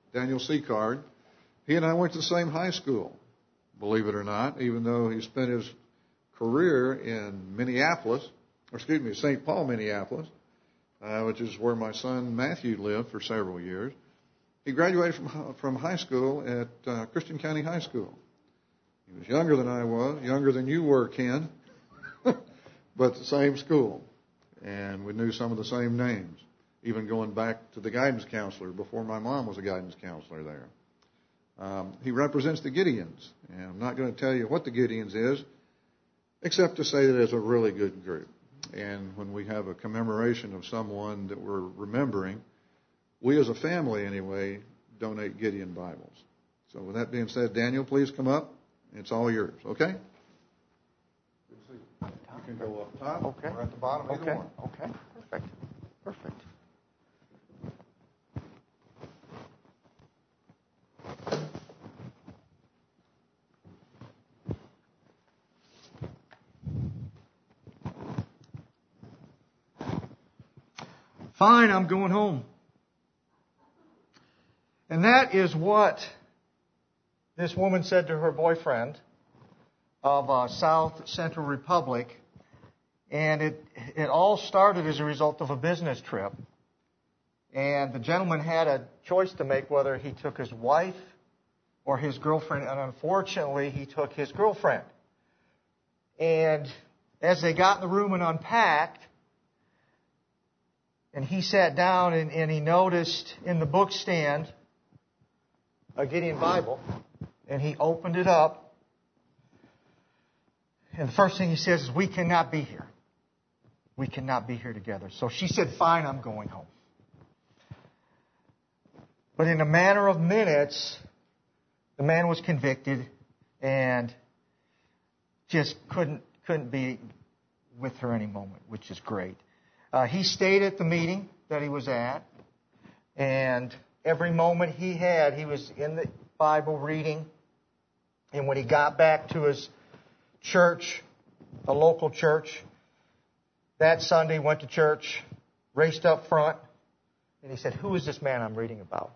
Daniel Seacard. He and I went to the same high school, believe it or not, even though he spent his career in St. Paul, Minneapolis, which is where my son Matthew lived for several years. He graduated from high school at Christian County High School. He was younger than I was, younger than you were, Ken, but the same school. And we knew some of the same names, even going back to the guidance counselor before my mom was a guidance counselor there. He represents the Gideons, and I'm not going to tell you what the Gideons is, except to say that it's a really good group. And when we have a commemoration of someone that we're remembering, we as a family anyway donate Gideon Bibles. So with that being said, Daniel, please come up. It's all yours, okay? You can go up top or at the bottom, either one. Okay, perfect. Fine, I'm going home. And that is what this woman said to her boyfriend of South Central Republic. And it all started as a result of a business trip. And the gentleman had a choice to make whether he took his wife or his girlfriend. And unfortunately, he took his girlfriend. And as they got in the room and unpacked, and he sat down and he noticed in the book stand a Gideon Bible. And he opened it up. And the first thing he says is, "We cannot be here. We cannot be here together." So she said, "Fine, I'm going home." But in a matter of minutes, the man was convicted and just couldn't be with her any moment, which is great. He stayed at the meeting that he was at, and every moment he had, he was in the Bible reading. And when he got back to his church, a local church, that Sunday went to church, raced up front, and he said, "Who is this man I'm reading about?"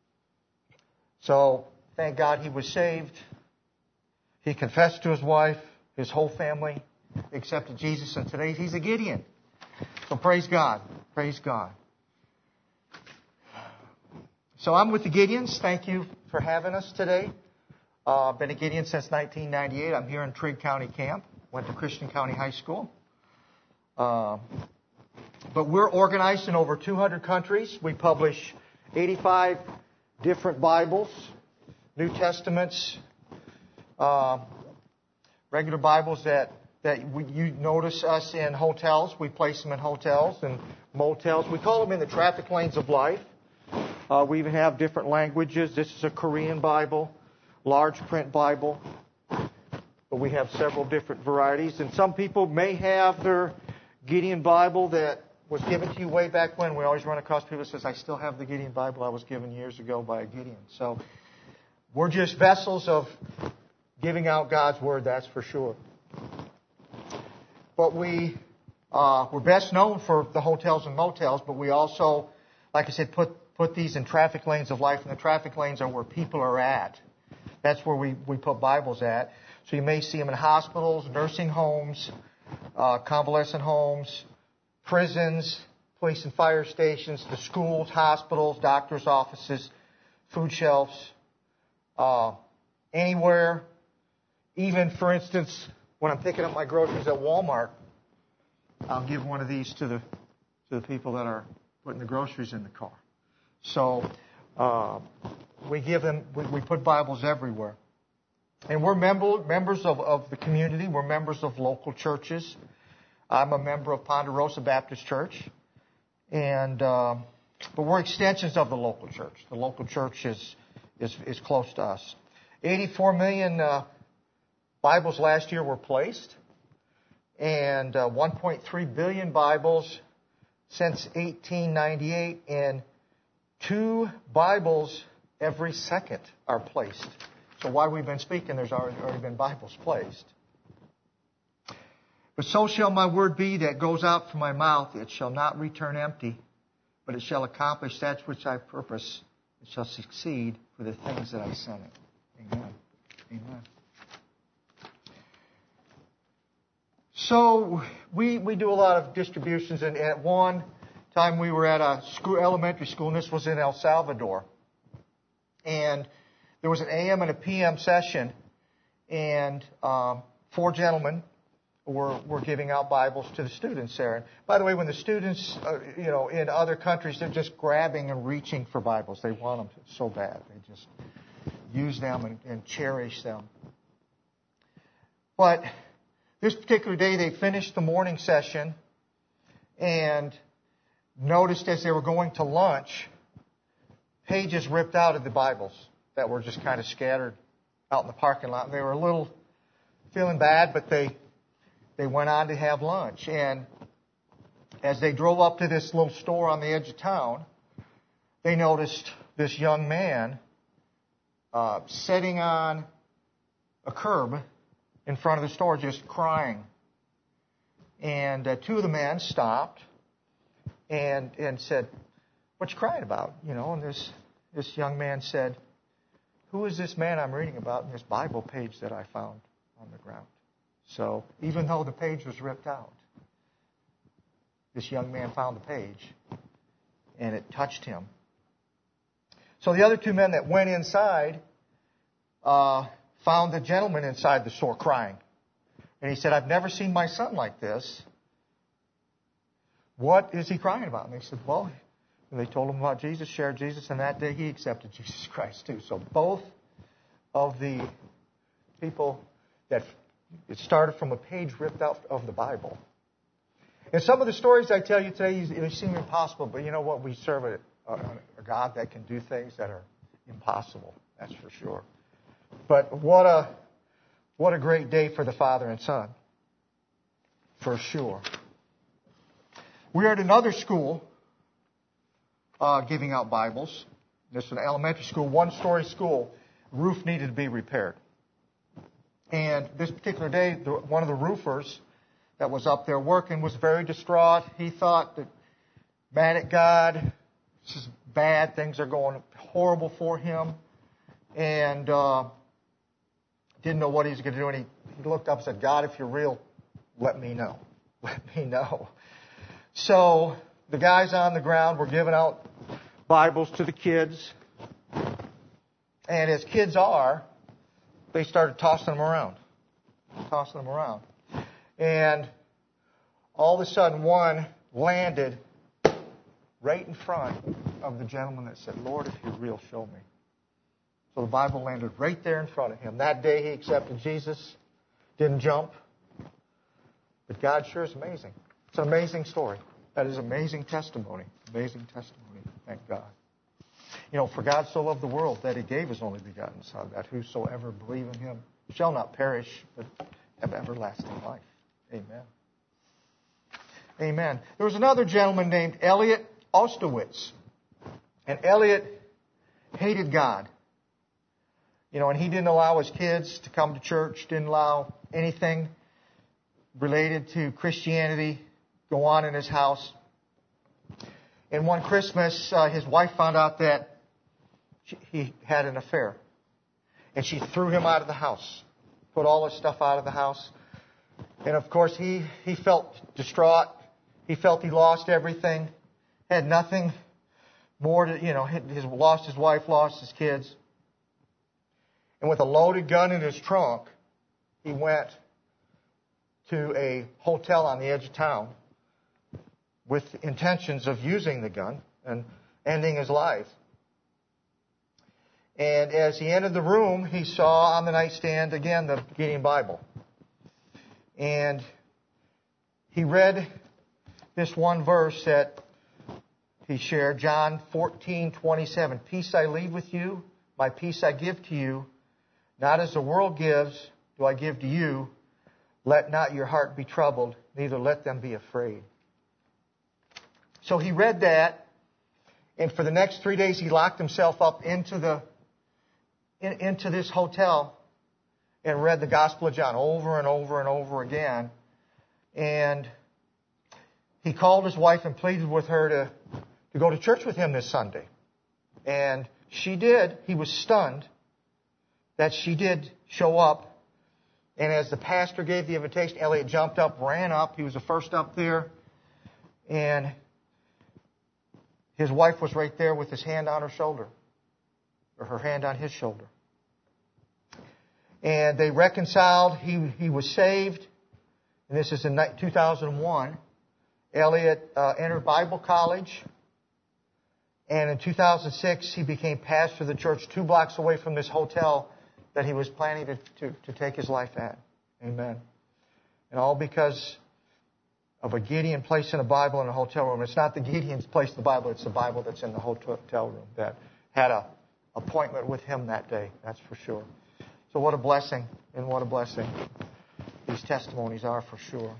So, thank God he was saved. He confessed to his wife, his whole family accepted Jesus, and today he's a Gideon. So praise God. Praise God. So I'm with the Gideons. Thank you for having us today. Been a Gideon since 1998. I'm here in Trigg County Camp. Went to Christian County High School. But we're organized in over 200 countries. We publish 85 different Bibles, New Testaments, regular Bibles that you notice us in hotels. We place them in hotels and motels. We call them in the traffic lanes of life. We even have different languages. This is a Korean Bible, large print Bible. But we have several different varieties. And some people may have their Gideon Bible that was given to you way back when. We always run across people that says, "I still have the Gideon Bible I was given years ago by a Gideon." So we're just vessels of giving out God's Word, that's for sure. But we're best known for the hotels and motels, but we also, like I said, put these in traffic lanes of life, and the traffic lanes are where people are at. That's where we put Bibles at. So you may see them in hospitals, nursing homes, convalescent homes, prisons, police and fire stations, the schools, hospitals, doctors' offices, food shelves, anywhere. Even, for instance, when I'm picking up my groceries at Walmart, I'll give one of these to the people that are putting the groceries in the car. So we give them. We put Bibles everywhere, and we're members of the community. We're members of local churches. I'm a member of Ponderosa Baptist Church, but we're extensions of the local church. The local church is close to us. 84 million Bibles last year were placed, and 1.3 billion Bibles since 1898, and 2 Bibles every second are placed. So while we've been speaking, there's already been Bibles placed. But so shall my word be that goes out from my mouth. It shall not return empty, but it shall accomplish that which I purpose it shall succeed for the things that I sent it. Amen. Amen. So we do a lot of distributions, and at one time we were at a elementary school, and this was in El Salvador. And there was an AM and a PM session, and 4 gentlemen were giving out Bibles to the students there. And by the way, when the students, in other countries, they're just grabbing and reaching for Bibles. They want them so bad. They just use them and cherish them. But this particular day, they finished the morning session and noticed as they were going to lunch, pages ripped out of the Bibles that were just kind of scattered out in the parking lot. And they were a little feeling bad, but they went on to have lunch. And as they drove up to this little store on the edge of town, they noticed this young man sitting on a curb in front of the store just crying. And 2 of the men stopped and said, "What you crying about?" And this young man said, "Who is this man I'm reading about in this Bible page that I found on the ground?" So even though the page was ripped out, this young man found the page and it touched him. So the other 2 men that went inside found the gentleman inside the store crying. And he said, "I've never seen my son like this. What is he crying about?" And they said, "Well," and they told him about Jesus, shared Jesus, and that day he accepted Jesus Christ too. So both of the people that it started from a page ripped out of the Bible. And some of the stories I tell you today, they seem impossible, but you know what? We serve a God that can do things that are impossible. That's for sure. But what a great day for the Father and Son. For sure. We are at another school giving out Bibles. This is an elementary school, 1-story school. Roof needed to be repaired. And this particular day, one of the roofers that was up there working was very distraught. He thought that, mad at God, this is bad, things are going horrible for him. And didn't know what he was going to do. And he looked up and said, "God, if you're real, let me know. Let me know." So the guys on the ground were giving out Bibles to the kids. And as kids are, they started tossing them around. And all of a sudden, one landed right in front of the gentleman that said, "Lord, if you're real, show me." So the Bible landed right there in front of him. That day he accepted Jesus, didn't jump. But God sure is amazing. It's an amazing story. That is amazing testimony. Amazing testimony. Thank God. For God so loved the world that he gave his only begotten Son, that whosoever believe in him shall not perish, but have everlasting life. Amen. Amen. There was another gentleman named Elliot Ostowitz. And Elliot hated God. And he didn't allow his kids to come to church, didn't allow anything related to Christianity go on in his house. And one Christmas, his wife found out that he had an affair. And she threw him out of the house, put all his stuff out of the house. And of course, he felt distraught. He felt he lost everything, had nothing more to, lost his wife, lost his kids. And with a loaded gun in his trunk, he went to a hotel on the edge of town with intentions of using the gun and ending his life. And as he entered the room, he saw on the nightstand again the Gideon Bible. And he read this one verse that he shared, John 14:27. "Peace I leave with you, my peace I give to you. Not as the world gives, do I give to you. Let not your heart be troubled, neither let them be afraid." So he read that, and for the next 3 days he locked himself up into this hotel and read the Gospel of John over and over and over again. And he called his wife and pleaded with her to go to church with him this Sunday. And he was stunned that she did show up. And as the pastor gave the invitation, Elliot jumped up, ran up. He was the first up there. And his wife was right there with his hand on her shoulder, or her hand on his shoulder. And they reconciled. He was saved. And this is in 2001. Elliot entered Bible college. And in 2006, he became pastor of the church 2 blocks away from this hotel that he was planning to take his life at. Amen. And all because of a Gideon place in a Bible in a hotel room. It's not the Gideon's place in the Bible, it's the Bible that's in the hotel room that had an appointment with him that day, that's for sure. So what a blessing, and what a blessing these testimonies are for sure.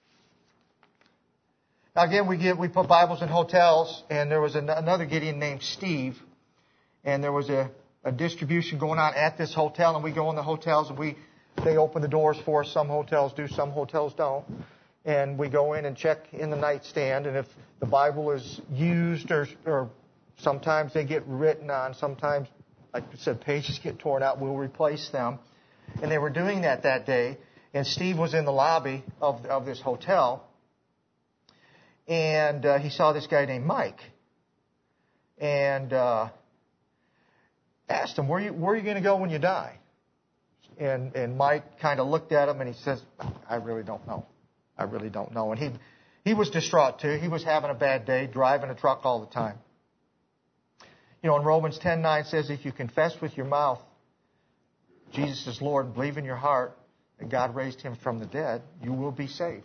Now again, we put Bibles in hotels, and there was another Gideon named Steve, and there was a distribution going on at this hotel, and we go in the hotels, and they open the doors for us. Some hotels do, some hotels don't. And we go in and check in the nightstand, and if the Bible is used or sometimes they get written on, sometimes, like I said, pages get torn out, we'll replace them. And they were doing that day, and Steve was in the lobby of this hotel, and he saw this guy named Mike, and asked him, where are you going to go when you die? And Mike kind of looked at him, and he says, I really don't know. I really don't know. And he was distraught too. He was having a bad day, driving a truck all the time. You know, in Romans 10:9 says, if you confess with your mouth Jesus is Lord and believe in your heart that God raised him from the dead, you will be saved.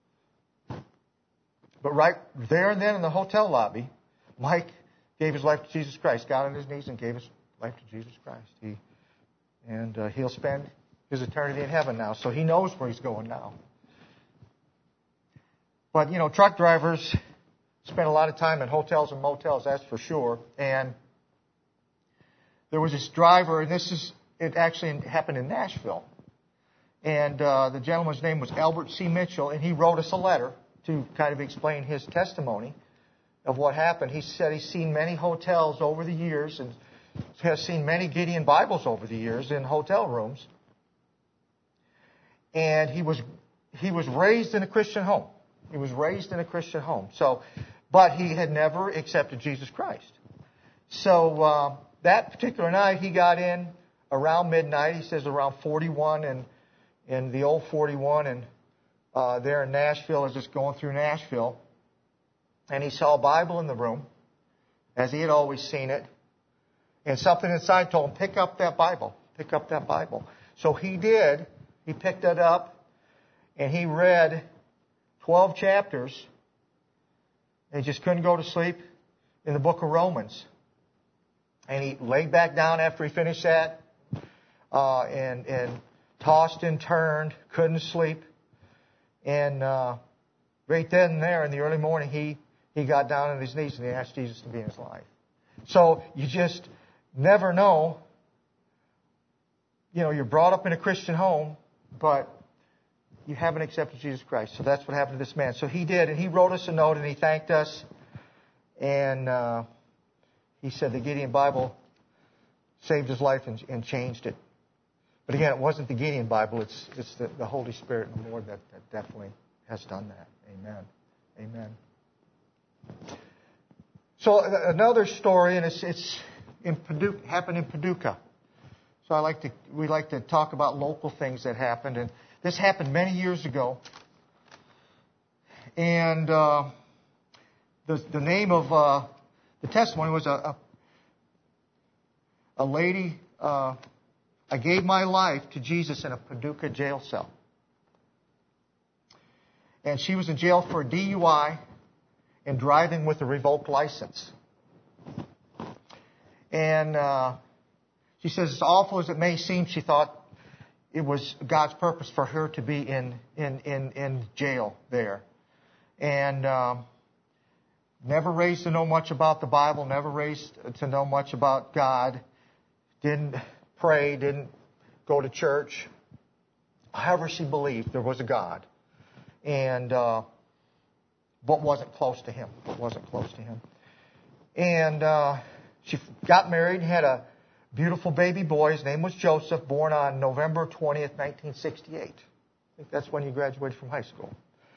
But right there and then in the hotel lobby, Mike gave his life to Jesus Christ, got on his knees and gave his life to Jesus Christ. He'll spend his eternity in heaven now, so he knows where he's going now. But, you know, truck drivers spend a lot of time in hotels and motels, that's for sure. And there was this driver, and it actually happened in Nashville. And the gentleman's name was Albert C. Mitchell, and he wrote us a letter to kind of explain his testimony of what happened. He said he's seen many hotels over the years and has seen many Gideon Bibles over the years in hotel rooms. And he was raised in a Christian home. He was raised in a Christian home. But he had never accepted Jesus Christ. So that particular night, he got in around midnight. He says around 41 and the old 41 and there in Nashville, is just going through Nashville. And he saw a Bible in the room, as he had always seen it. And something inside told him, pick up that Bible. Pick up that Bible. So he did. He picked it up, and he read 12 chapters. And he just couldn't go to sleep in the book of Romans. And he laid back down after he finished that, and tossed and turned, couldn't sleep. And right then and there in the early morning, he got down on his knees and he asked Jesus to be in his life. So you just never know. You know, you're brought up in a Christian home, but you haven't accepted Jesus Christ. So that's what happened to this man. So he did, and he wrote us a note and he thanked us. And he said the Gideon Bible saved his life and changed it. But again, it wasn't the Gideon Bible. It's the Holy Spirit and the Lord that definitely has done that. Amen. Amen. So another story, and it's in Paducah, happened in Paducah. So we like to talk about local things that happened, and this happened many years ago. And the name of the testimony was a lady. I gave my life to Jesus in a Paducah jail cell. And she was in jail for a DUI and driving with a revoked license. And she says, as awful as it may seem, she thought it was God's purpose for her to be in jail there. And never raised to know much about the Bible, never raised to know much about God, didn't pray, didn't go to church. However, she believed there was a God, and but wasn't close to Him. And She got married and had a beautiful baby boy. His name was Joseph, born on November 20th, 1968. I think that's when you graduated from high school.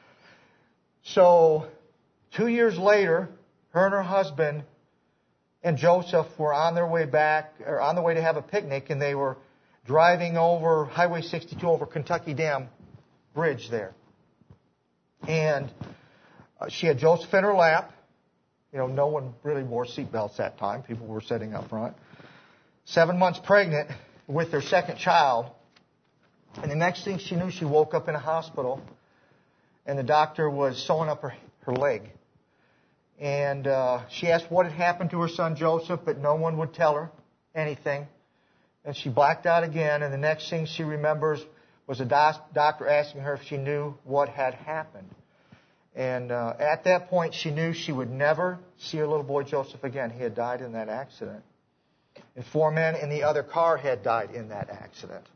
So 2 years later, her and her husband and Joseph were on their way back, or on the way to have a picnic, and they were driving over Highway 62 over Kentucky Dam Bridge there. And she had Joseph in her lap. You know, no one really wore seatbelts that time. People were sitting up front. 7 months pregnant with their second child. And the next thing she knew, she woke up in a hospital, and the doctor was sewing up her leg. And she asked what had happened to her son Joseph, but no one would tell her anything. And she blacked out again, and the next thing she remembers was a doctor asking her if she knew what had happened. And at that point, she knew she would never see her little boy Joseph again. He had died in that accident. And 4 men in the other car had died in that accident.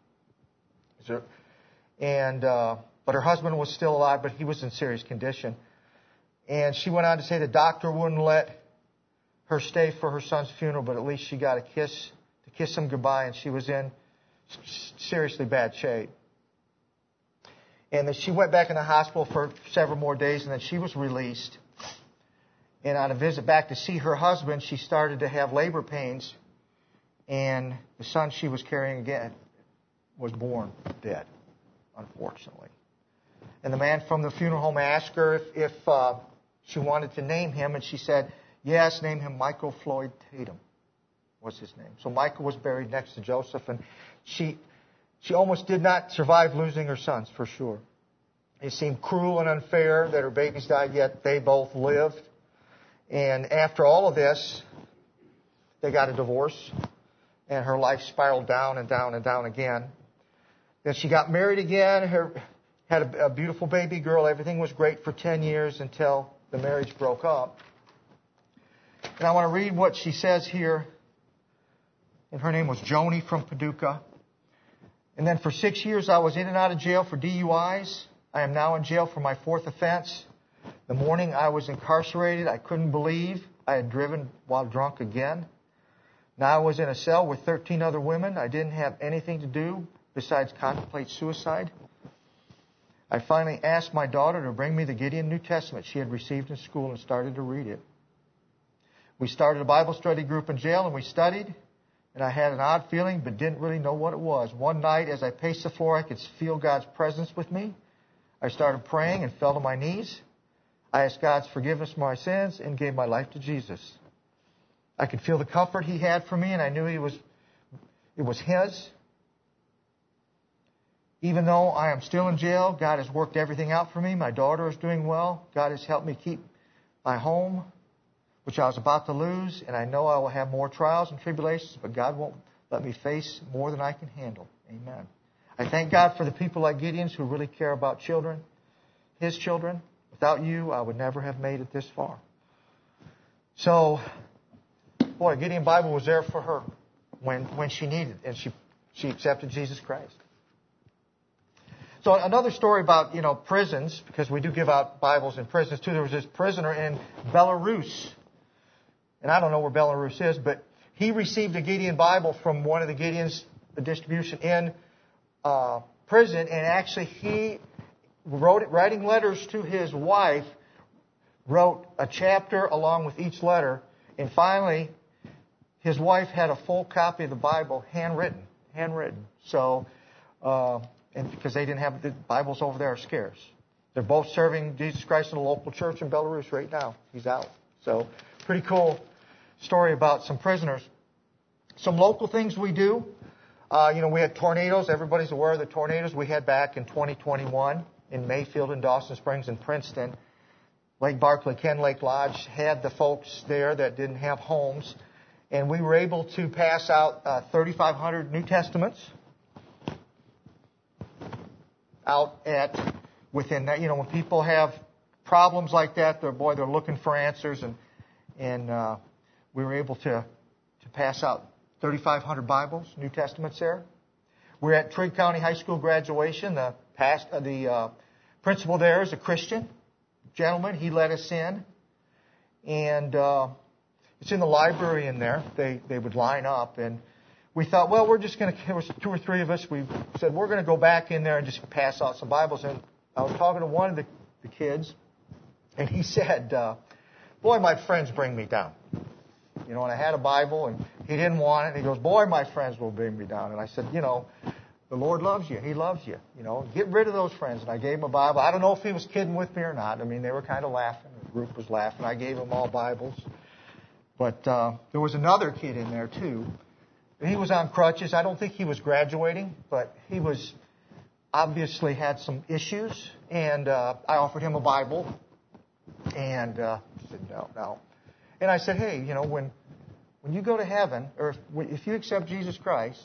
But her husband was still alive, but he was in serious condition. And she went on to say the doctor wouldn't let her stay for her son's funeral, but at least she got to kiss him goodbye, and she was in seriously bad shape. And then she went back in the hospital for several more days, and then she was released. And on a visit back to see her husband, she started to have labor pains, and the son she was carrying again was born dead, unfortunately. And the man from the funeral home asked her if she wanted to name him, and she said, yes, name him Michael Floyd Tatum was his name. So Michael was buried next to Joseph, and she almost did not survive losing her sons, for sure. It seemed cruel and unfair that her babies died, yet they both lived. And after all of this, they got a divorce, and her life spiraled down and down and down again. Then she got married again, had a beautiful baby girl. Everything was great for 10 years until the marriage broke up. And I want to read what she says here. And her name was Joni from Paducah. And then for 6 years, I was in and out of jail for DUIs. I am now in jail for my 4th offense. The morning I was incarcerated, I couldn't believe I had driven while drunk again. Now I was in a cell with 13 other women. I didn't have anything to do besides contemplate suicide. I finally asked my daughter to bring me the Gideon New Testament she had received in school and started to read it. We started a Bible study group in jail, and we studied. And I had an odd feeling, but didn't really know what it was. One night, as I paced the floor, I could feel God's presence with me. I started praying and fell to my knees. I asked God's forgiveness for my sins and gave my life to Jesus. I could feel the comfort He had for me, and I knew it was His. Even though I am still in jail, God has worked everything out for me. My daughter is doing well. God has helped me keep my home, which I was about to lose, and I know I will have more trials and tribulations, but God won't let me face more than I can handle. Amen. I thank God for the people like Gideon's who really care about children, His children. Without you, I would never have made it this far. So, boy, Gideon Bible was there for her when she needed it, and she accepted Jesus Christ. So another story about, prisons, because we do give out Bibles in prisons too. There was this prisoner in Belarus. And I don't know where Belarus is, but he received a Gideon Bible from one of the Gideon's distribution in prison. And actually he writing letters to his wife, wrote a chapter along with each letter. And finally, his wife had a full copy of the Bible handwritten. So, and because they didn't have the Bibles over there are scarce. They're both serving Jesus Christ in a local church in Belarus right now. He's out. So, pretty cool story about some prisoners. Some local things we do. We had tornadoes. Everybody's aware of the tornadoes we had back in 2021 in Mayfield and Dawson Springs and Princeton. Lake Barkley, Ken Lake Lodge had the folks there that didn't have homes. And we were able to pass out 3,500 New Testaments out within that. When people have problems like that, they're looking for answers, and we were able to pass out 3,500 Bibles, New Testaments there. We're at Trigg County High School graduation. The principal there is a Christian gentleman. He let us in, and It's in the library in there. They would line up, and we thought, well, we're just going to, there was 2 or 3 of us, we said, we're going to go back in there and just pass out some Bibles. And I was talking to one of the kids, and he said, boy, my friends bring me down. You know, and I had a Bible, and he didn't want it. And he goes, boy, my friends will bring me down. And I said, you know, the Lord loves you. He loves you. You know, get rid of those friends. And I gave him a Bible. I don't know if he was kidding with me or not. I mean, they were kind of laughing. The group was laughing. I gave them all Bibles. But there was another kid in there, too. He was on crutches. I don't think he was graduating, but he was obviously had some issues. And I offered him a Bible. And he said, no. And I said, hey, you know, when you go to heaven, or if you accept Jesus Christ,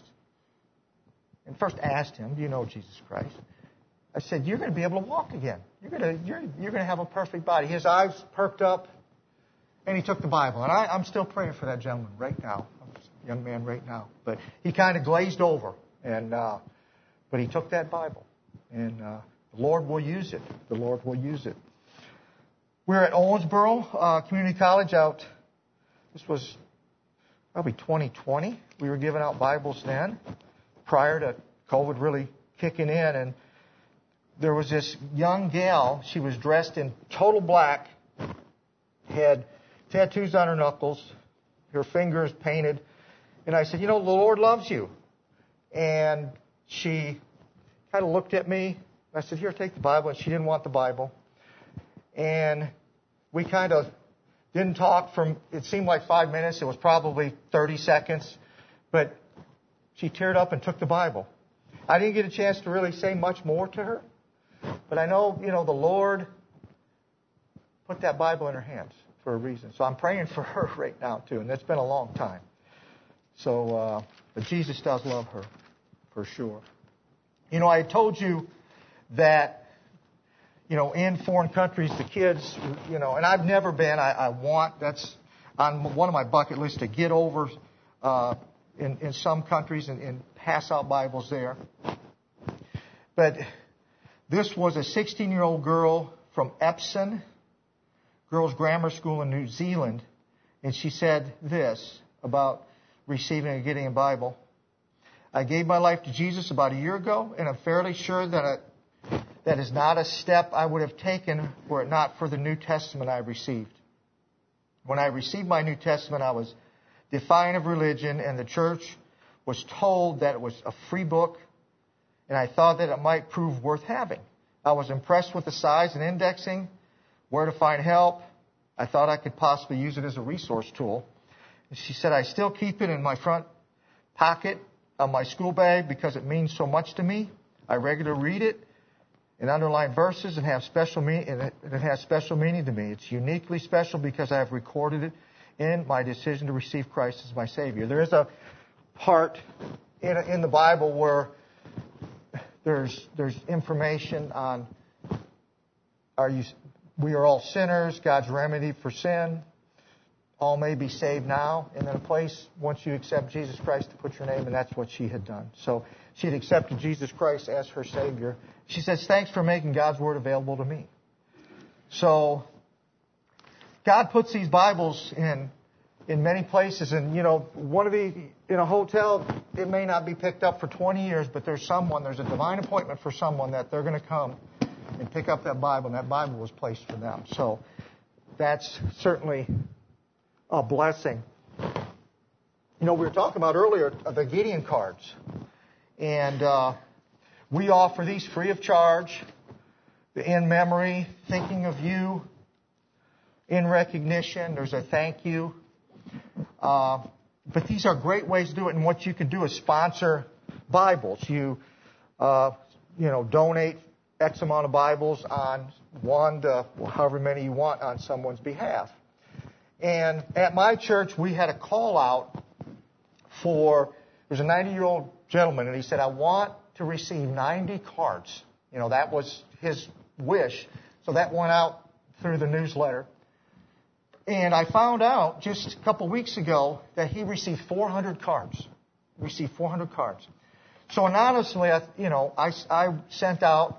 and first asked him, do you know Jesus Christ? I said, you're going to be able to walk again. You're going to have a perfect body. His eyes perked up, and he took the Bible. And I'm still praying for that gentleman right now, young man right now. But he kind of glazed over, and but he took that Bible, and the Lord will use it. The Lord will use it. We're at Owensboro Community College out. This was probably 2020. We were giving out Bibles then, prior to COVID really kicking in. And there was this young gal. She was dressed in total black, had tattoos on her knuckles, her fingers painted. And I said, you know, the Lord loves you. And she kind of looked at me. I said, here, take the Bible. And she didn't want the Bible. And we kind of didn't talk it seemed like 5 minutes. It was probably 30 seconds. But she teared up and took the Bible. I didn't get a chance to really say much more to her. But I know, you know, the Lord put that Bible in her hands for a reason. So I'm praying for her right now, too. And it's been a long time. So, but Jesus does love her, for sure. You know, I told you that, you know, in foreign countries, the kids, you know, and I've never been. That's on one of my bucket lists to get over in some countries and pass out Bibles there. But this was a 16-year-old girl from Epsom Girls Grammar School in New Zealand, and she said this about receiving and getting a Bible. I gave my life to Jesus about a year ago, and I'm fairly sure that is not a step I would have taken were it not for the New Testament I received. When I received my New Testament, I was defiant of religion, and the church was told that it was a free book, and I thought that it might prove worth having. I was impressed with the size and indexing, where to find help. I thought I could possibly use it as a resource tool. And she said, I still keep it in my front pocket of my school bag because it means so much to me. I regularly read it and underline verses and have special meaning, and it has special meaning to me. It's uniquely special because I have recorded it in my decision to receive Christ as my Savior. There is a part in the Bible where there's information on we are all sinners, God's remedy for sin. All may be saved now. And then a place, once you accept Jesus Christ, to put your name, and that's what she had done. So she had accepted Jesus Christ as her Savior. She says, thanks for making God's Word available to me. So God puts these Bibles in many places. And, you know, in a hotel, it may not be picked up for 20 years, but there's a divine appointment for someone that they're going to come and pick up that Bible, and that Bible was placed for them. So that's certainly a blessing. You know, we were talking about earlier the Gideon cards. And we offer these free of charge. The in memory, thinking of you, in recognition. There's a thank you. But these are great ways to do it. And what you can do is sponsor Bibles. You donate X amount of Bibles on one to however many you want on someone's behalf. And at my church, we had a call out there's a 90-year-old gentleman, and he said, I want to receive 90 cards. You know, that was his wish. So that went out through the newsletter. And I found out just a couple weeks ago that he received 400 cards. So anonymously, I sent out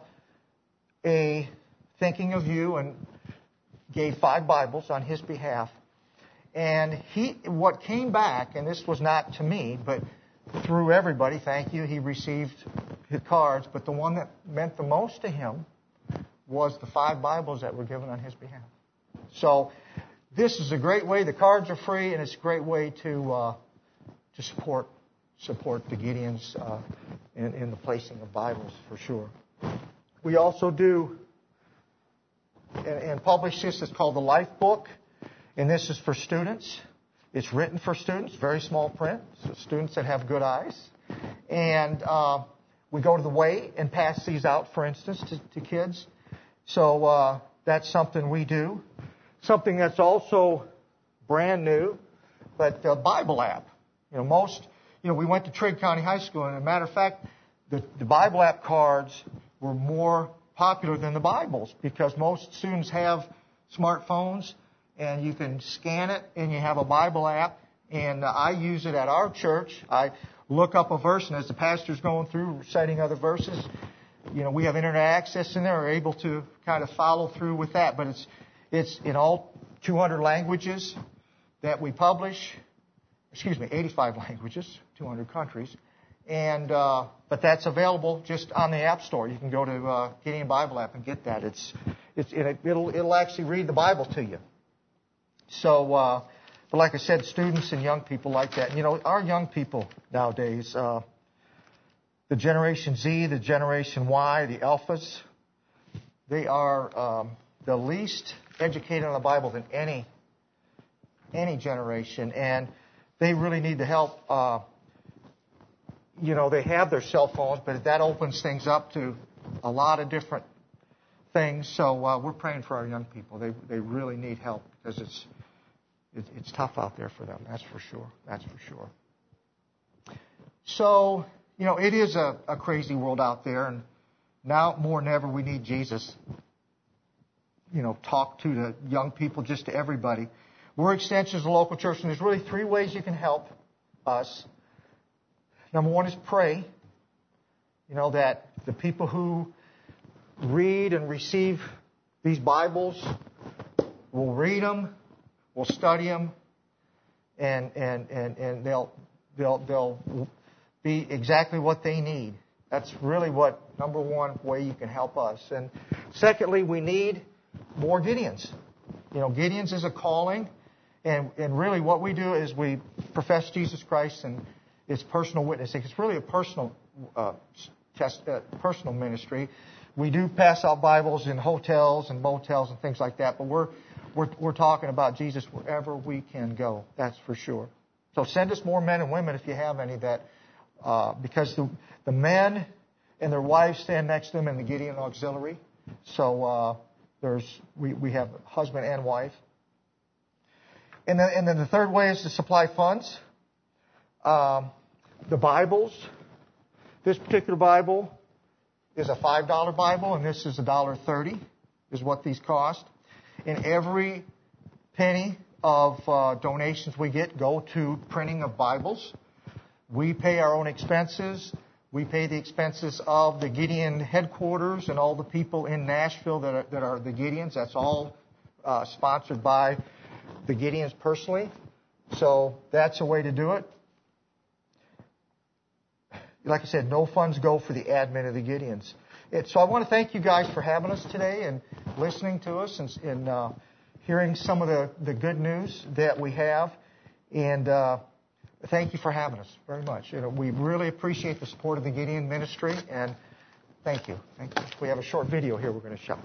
a thinking of you and gave 5 Bibles on his behalf. And what came back, and this was not to me, but through everybody, thank you, he received his cards, but the one that meant the most to him was the 5 Bibles that were given on his behalf. So this is a great way. The cards are free, and it's a great way to support the Gideons in the placing of Bibles, for sure. We also do and publish this. It's called the Life Book, and this is for students. It's written for students, very small print, so students that have good eyes. And we go to the Way and pass these out, for instance, to kids. So that's something we do. Something that's also brand new, but the Bible app. We went to Trigg County High School, and as a matter of fact, the Bible app cards were more popular than the Bibles because most students have smartphones, and you can scan it, and you have a Bible app. And I use it at our church. I look up a verse, and as the pastor's going through reciting other verses, we have internet access in there. We're able to kind of follow through with that. But it's in all 200 languages that we publish. 85 languages, 200 countries. And but that's available just on the App Store. You can go to Gideon Bible app and get that. It'll actually read the Bible to you. So, but like I said, students and young people like that. Our young people nowadays, the Generation Z, the Generation Y, the Alphas, they are the least educated on the Bible than any generation, and they really need the help. They have their cell phones, but that opens things up to a lot of different things. So we're praying for our young people. They really need help because it's tough out there for them. That's for sure. So it is a crazy world out there, and now more than ever we need Jesus. Talk to the young people, just to everybody. We're extensions of the local church, and there's really 3 ways you can help us. Number 1 is pray. That the people who read and receive these Bibles will read them, will study them, and they'll be exactly what they need. That's really what number 1 way you can help us. And secondly, we need more Gideons. Gideons is a calling. And really what we do is we profess Jesus Christ, and it's personal witnessing. It's really a personal personal ministry. We do pass out Bibles in hotels and motels and things like that, but we're talking about Jesus wherever we can go. That's for sure. So send us more men and women if you have any that, because the men and their wives stand next to them in the Gideon Auxiliary. So we have husband and wife. And then the third way is to supply funds. The Bibles. This particular Bible is a $5 Bible, and this is $1.30 is what these cost. And every penny of donations we get go to printing of Bibles. We pay our own expenses. We pay the expenses of the Gideon headquarters and all the people in Nashville that are the Gideons. That's all sponsored by the Gideons personally. So that's a way to do it. Like I said, no funds go for the admin of the Gideons. So I want to thank you guys for having us today and listening to us and hearing some of the good news that we have. And thank you for having us very much. We really appreciate the support of the Gideon ministry, and thank you. Thank you. We have a short video here we're going to show.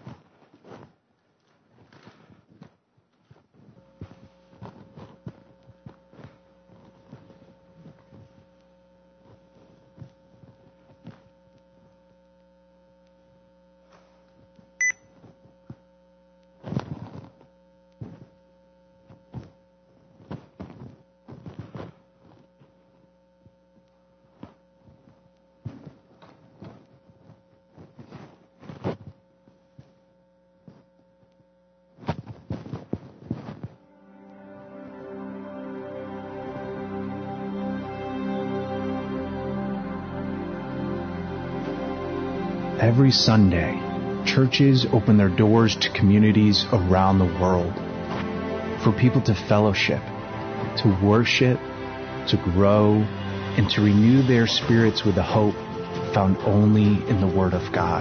Every Sunday, churches open their doors to communities around the world. for people to fellowship, to worship, to grow, and to renew their spirits with a hope found only in the Word of God.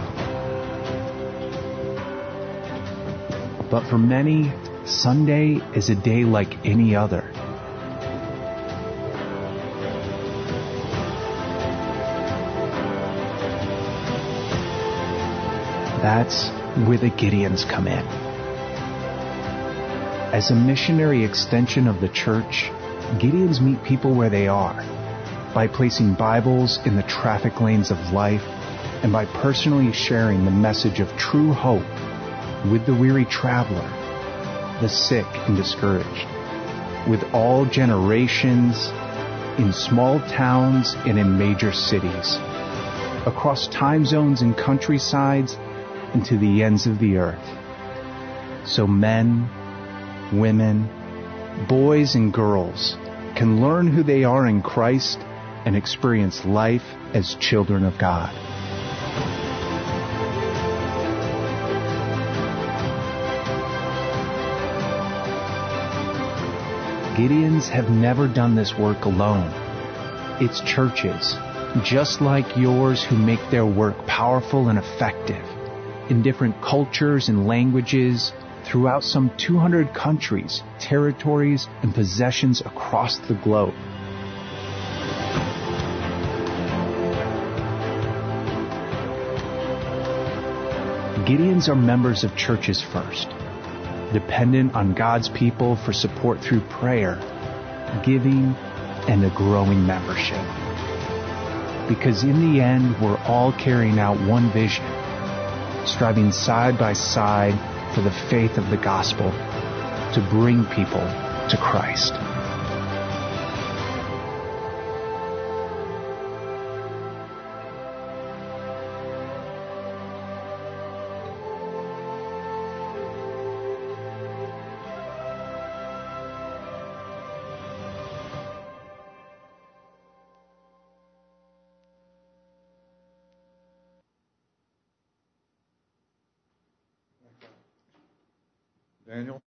But for many, Sunday is a day like any other. That's where the Gideons come in. As a missionary extension of the church, Gideons meet people where they are, by placing Bibles in the traffic lanes of life and by personally sharing the message of true hope with the weary traveler, the sick and discouraged, with all generations, in small towns and in major cities, across time zones and countrysides, and to the ends of the earth. So men, women, boys and girls can learn who they are in Christ and experience life as children of God. Gideons have never done this work alone. It's churches, just like yours, who make their work powerful and effective in different cultures and languages throughout some 200 countries, territories, and possessions across the globe. Gideons are members of churches first, dependent on God's people for support through prayer, giving, and a growing membership. Because in the end, we're all carrying out one vision, striving side by side for the faith of the gospel to bring people to Christ. Daniel?